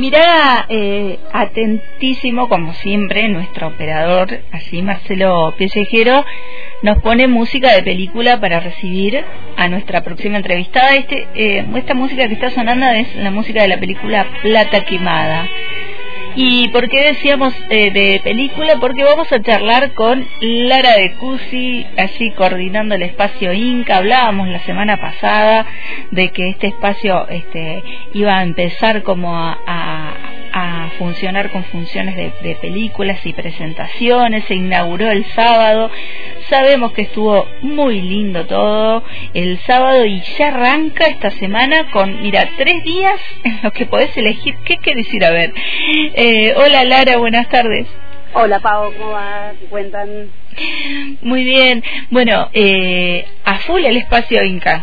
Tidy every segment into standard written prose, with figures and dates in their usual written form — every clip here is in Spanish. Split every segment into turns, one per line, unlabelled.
Mirá, atentísimo como siempre, nuestro operador, así Marcelo Pellejero, nos pone música de película para recibir a nuestra próxima entrevistada. Esta música que está sonando es la música de la película Plata Quemada. ¿Y por qué decíamos de película? Porque vamos a charlar con Lara de Cusi, allí coordinando el espacio Inca. Hablábamos la semana pasada de que este espacio iba a empezar como a funcionar con funciones de películas y presentaciones. Se inauguró el sábado. Sabemos que estuvo muy lindo todo el sábado y ya arranca esta semana con, 3 días en los que podés elegir qué querés ir a ver. Hola Lara, buenas tardes.
Hola Pau, ¿cómo va? ¿Qué cuentan?
Muy bien. Bueno, a full el espacio Inca.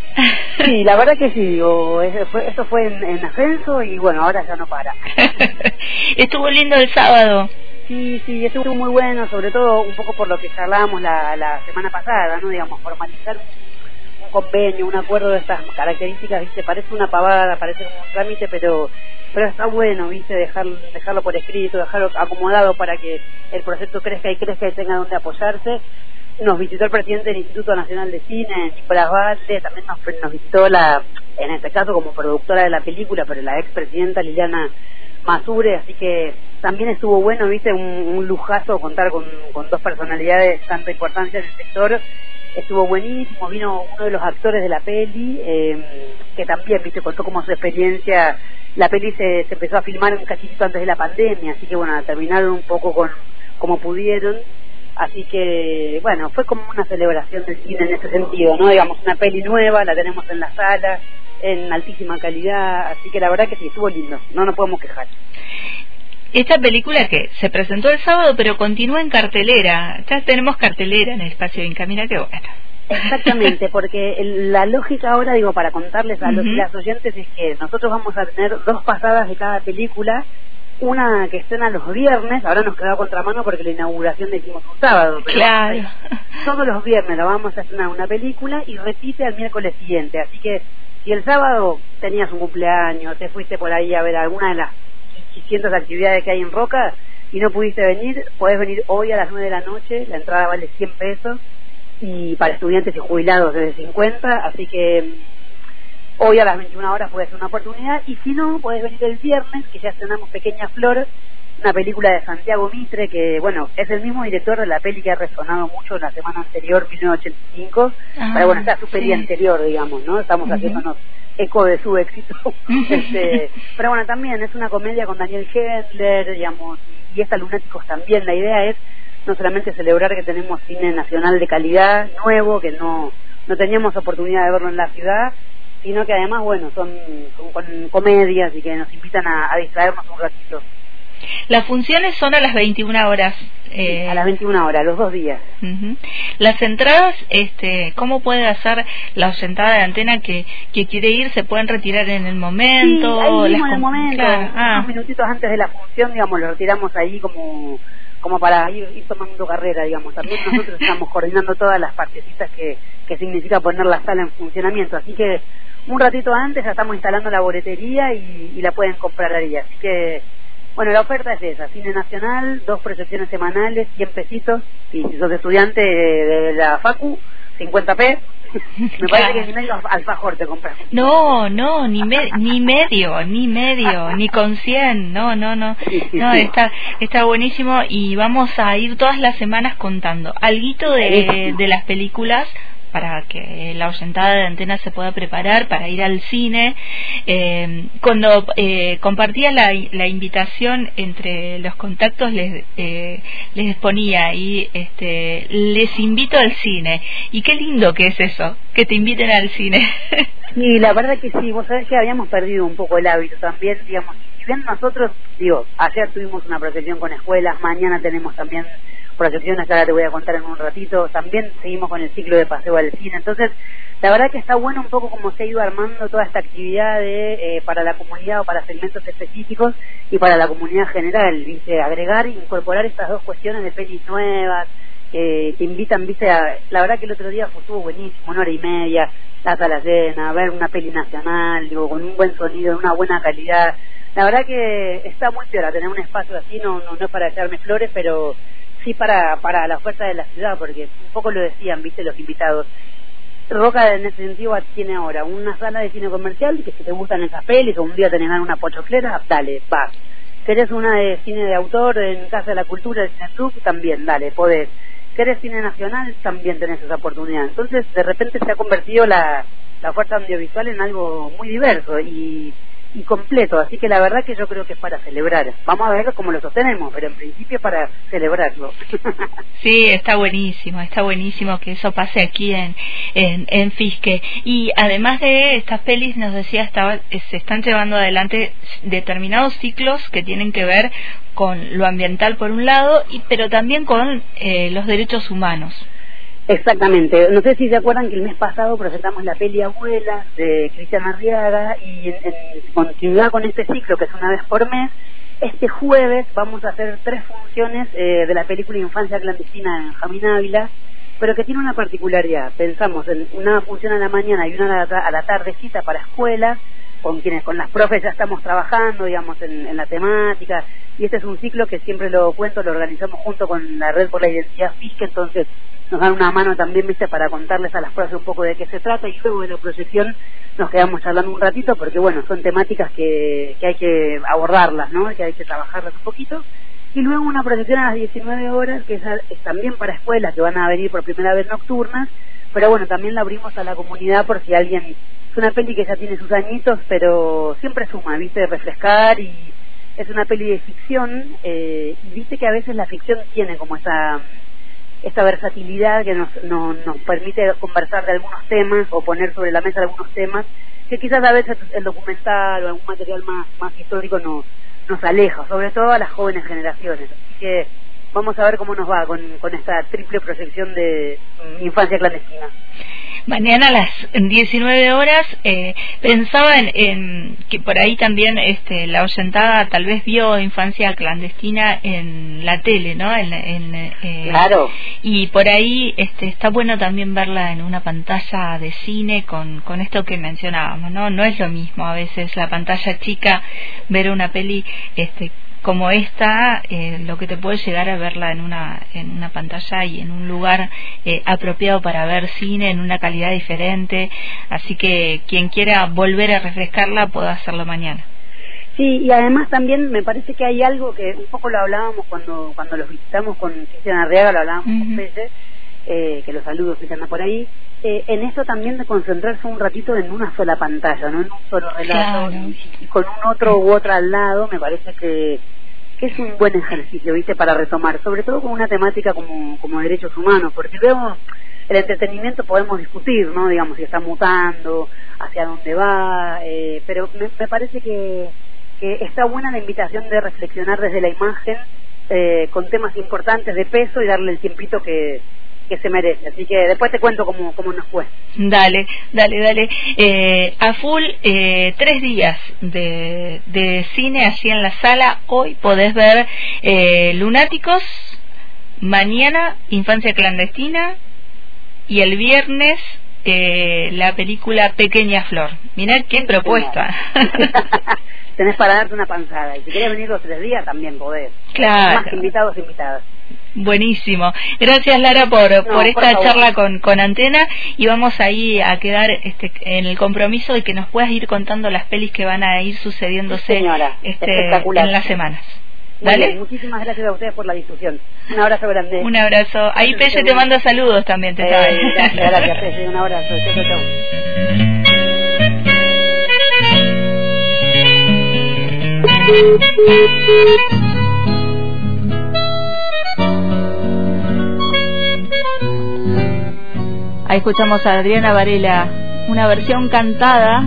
Sí, la verdad que sí, digo, eso fue en ascenso y bueno, ahora ya no para.
Estuvo lindo el sábado.
Sí, estuvo muy bueno, sobre todo un poco por lo que charlábamos la semana pasada, ¿no? Digamos, formalizar un convenio, un acuerdo de estas características, ¿viste? Parece una pavada, parece como un trámite, pero está bueno, ¿viste? Dejarlo por escrito, dejarlo acomodado para que el proyecto crezca y tenga donde apoyarse. Nos visitó el presidente del Instituto Nacional de Cine, Nicolás Valle, también nos visitó en este caso como productora de la película, pero la expresidenta Liliana Masure, así que también estuvo bueno, ¿viste? Un lujazo contar con 2 personalidades de tanta importancia en el sector. Estuvo buenísimo, vino uno de los actores de la peli, que también, ¿viste? Contó como su experiencia. La peli se empezó a filmar un cachito antes de la pandemia, así que bueno, terminaron un poco como pudieron. Así que, bueno, fue como una celebración del cine en ese sentido, ¿no? Digamos, una peli nueva, la tenemos en la sala, en altísima calidad, así que la verdad que sí, estuvo lindo, no nos podemos quejar.
Esta película que se presentó el sábado, pero continúa en cartelera. Ya tenemos cartelera en el espacio Inca, mira qué bueno.
Exactamente, porque la lógica ahora, digo, para contarles a las oyentes es que nosotros vamos a tener 2 pasadas de cada película. Una que estrena los viernes, ahora nos queda contramano porque la inauguración la hicimos un sábado, pero
claro,
todos los viernes la vamos a estrenar una película y repite al miércoles siguiente, así que si el sábado tenías un cumpleaños, te fuiste por ahí a ver alguna de las cientos actividades que hay en Roca y no pudiste venir, podés venir hoy a las 9 de la noche, la entrada vale 100 pesos y para estudiantes y jubilados desde 50, así que hoy a las 21 horas puede ser una oportunidad, y si no, podés venir el viernes, que ya estrenamos Pequeña Flor, una película de Santiago Mitre, que bueno, es el mismo director de la peli que ha resonado mucho en la semana anterior, 1985, pero bueno, está su peli anterior, digamos, ¿no? Estamos haciéndonos eco de su éxito. Pero bueno, también es una comedia con Daniel Hendler, digamos, y esta Lunáticos también. La idea es no solamente celebrar que tenemos cine nacional de calidad, nuevo, que no teníamos oportunidad de verlo en la ciudad, sino que además, bueno, son comedias y que nos invitan a distraernos un ratito.
Las funciones son a las 21 horas.
A las 21 horas, los 2 días.
Las entradas, ¿cómo puede hacer la oyentada de Antena que quiere ir? ¿Se pueden retirar en el momento?
Sí, ahí mismo en el momento,
claro.
Unos minutitos antes de la función, digamos, lo retiramos ahí como para ir tomando carrera, digamos. También nosotros estamos coordinando todas las partecitas que significa poner la sala en funcionamiento, así que un ratito antes ya estamos instalando la boletería y la pueden comprar ahí, así que bueno, la oferta es esa: cine nacional, 2 proyecciones semanales, 100 pesitos, y si sos estudiante de la facu, 50p. Me parece que ni medio alfajor te compras.
No, ni medio, ni con 100, no.
Sí.
Está buenísimo y vamos a ir todas las semanas contando alguito de las películas para que la oyentada de Antena se pueda preparar para ir al cine. Cuando compartía la invitación entre los contactos les ponía ahí les invito al cine, y qué lindo que es eso, que te inviten al cine.
Sí, la verdad que sí, vos sabés que habíamos perdido un poco el hábito también, digamos. Si bien nosotros, ayer tuvimos una proyección con escuelas, mañana tenemos también proyecciones que ahora te voy a contar en un ratito, también seguimos con el ciclo de paseo al cine, entonces la verdad que está bueno un poco como se ha ido armando toda esta actividad para la comunidad o para segmentos específicos y para la comunidad general, ¿viste? Agregar e incorporar estas 2 cuestiones de pelis nuevas que invitan, ¿viste? La verdad que el otro día estuvo buenísimo, 1 hora y media, la sala llena, ver una peli nacional, con un buen sonido, una buena calidad. La verdad que está muy piola tener un espacio así, no es para echarme flores, pero sí para la oferta de la ciudad, porque un poco lo decían, viste, los invitados. Roca en ese sentido tiene ahora una sala de cine comercial, que si te gustan esas pelis o un día tenés ganas una pochoclera, dale, vas. ¿Querés una de cine de autor en Casa de la Cultura, el Cine Club? También, dale, podés. ¿Querés cine nacional? También tenés esa oportunidad. Entonces, de repente se ha convertido la oferta audiovisual en algo muy diverso y completo, así que la verdad que yo creo que es para celebrar. Vamos a ver cómo lo sostenemos, pero en principio para celebrarlo.
Sí, está buenísimo que eso pase aquí en Fisque. Y además de estas pelis, nos decía, se están llevando adelante determinados ciclos que tienen que ver con lo ambiental por un lado, pero también con los derechos humanos.
Exactamente. No sé si se acuerdan que el mes pasado presentamos la peli Abuelas de Cristian Arriaga y en continuidad con este ciclo, que es una vez por mes, este jueves vamos a hacer 3 funciones de la película Infancia Clandestina de Benjamín Ávila, pero que tiene una particularidad. Pensamos en una función a la mañana y una a la tardecita para escuelas, con las profes ya estamos trabajando, digamos, en la temática, y este es un ciclo que siempre lo cuento, lo organizamos junto con la Red por la Identidad Fisque, entonces nos dan una mano también, viste, para contarles a las profes un poco de qué se trata, y luego de la proyección nos quedamos charlando un ratito, porque bueno, son temáticas que hay que abordarlas, ¿no?, que hay que trabajarlas un poquito, y luego una proyección a las 19 horas, que es también para escuelas que van a venir por primera vez nocturnas, pero bueno, también la abrimos a la comunidad por si alguien... Es una peli que ya tiene sus añitos, pero siempre suma, viste, de refrescar, y es una peli de ficción, y viste que a veces la ficción tiene como esta versatilidad que nos permite conversar de algunos temas o poner sobre la mesa algunos temas que quizás a veces el documental o algún material más histórico nos aleja, sobre todo a las jóvenes generaciones. Así que vamos a ver cómo nos va con esta triple proyección de Infancia Clandestina.
Mañana a las 19 horas, pensaba en que por ahí también la oyentada tal vez vio Infancia Clandestina en la tele, ¿no?
Claro.
Y por ahí está bueno también verla en una pantalla de cine con esto que mencionábamos, ¿no? No es lo mismo a veces la pantalla chica, ver una peli como esta, lo que te puede llegar a verla en una pantalla y en un lugar apropiado para ver cine en una calidad diferente, así que quien quiera volver a refrescarla puede hacerlo mañana.
Sí, y además también me parece que hay algo que un poco lo hablábamos cuando los visitamos con Cristian Arriaga, lo hablábamos con veces, que los saludos que anda por ahí, en eso también de concentrarse un ratito en una sola pantalla, no en un solo relato, claro, y con un otro u otra al lado, me parece que es un buen ejercicio, ¿viste?, para retomar, sobre todo con una temática como derechos humanos, porque luego el entretenimiento podemos discutir, ¿no?, digamos, si está mutando, hacia dónde va, pero me parece que está buena la invitación de reflexionar desde la imagen, con temas importantes de peso y darle el tiempito que se merece, así que después te cuento cómo nos fue.
Dale, a full, 3 días de cine allí en la sala. Hoy podés ver Lunáticos, mañana Infancia Clandestina y el viernes la película Pequeña Flor. Mirá qué propuesta.
Tenés para darte una panzada, y si querés venir los 3 días también podés.
Claro.
Más invitados e invitadas.
Buenísimo. Gracias, Lara, por esta charla con Antena, y vamos ahí a quedar en el compromiso de que nos puedas ir contando las pelis que van a ir sucediéndose,
señora,
en las semanas.
¿Dale? Bien, muchísimas gracias a ustedes por la difusión. Un abrazo grande.
Un abrazo. Ahí Pelle te manda saludos también, te
sabe. Gracias, Pelle. Un abrazo. Chau.
Ahí escuchamos a Adriana Varela, una versión cantada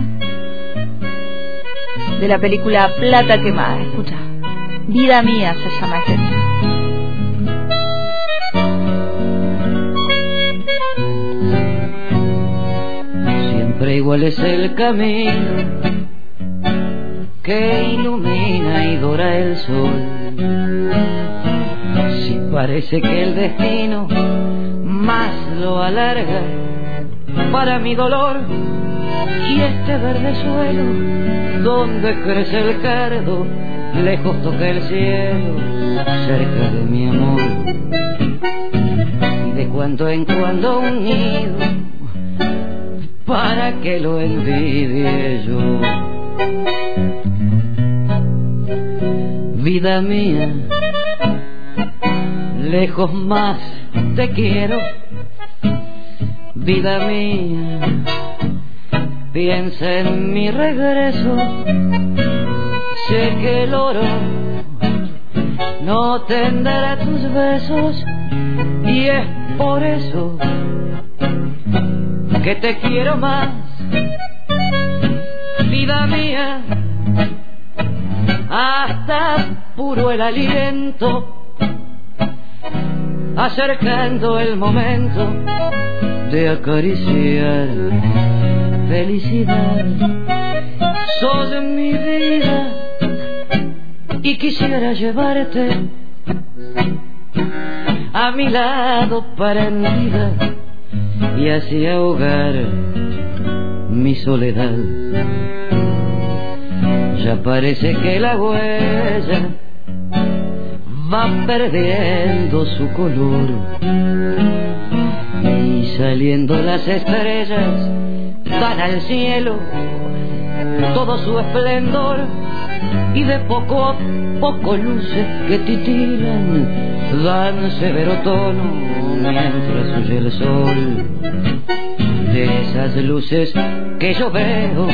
de la película Plata Quemada. Escucha, Vida Mía se llama este tema.
Siempre igual es el camino que ilumina y dora el sol. Si parece que el destino más lo alarga, para mi dolor y este verde suelo donde crece el cardo, lejos toca el cielo, cerca de mi amor. Y de cuando en cuando un nido, para que lo envidie yo. Vida mía, lejos más te quiero. Vida mía, piensa en mi regreso. Sé que el oro no tendrá tus besos, y es por eso que te quiero más. Vida mía, hasta puro el aliento, acercando el momento de acariciar felicidad. Sos mi vida y quisiera llevarte a mi lado prendida y así ahogar mi soledad. Ya parece que la huella va perdiendo su color y saliendo las estrellas dan al cielo todo su esplendor, y de poco a poco luces que titilan dan severo tono mientras huye el sol. De esas luces que yo veo,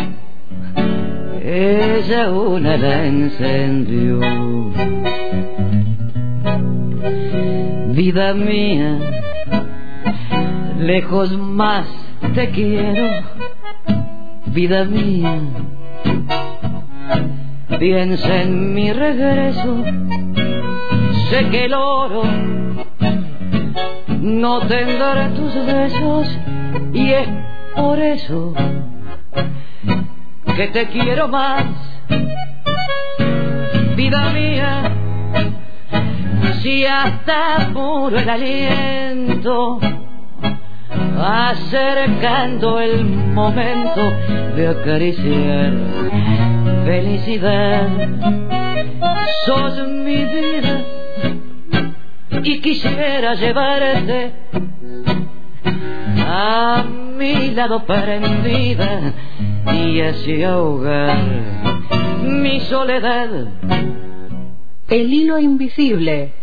ella una la encendió. Vida mía, lejos más te quiero. Vida mía, piensa en mi regreso. Sé que el oro no tendrá tus besos, y es por eso que te quiero más. Vida mía, si hasta puro el aliento, acercando el momento de acariciar felicidad. Sos mi vida y quisiera llevarte a mi lado prendida y así ahogar mi soledad.
El hilo invisible.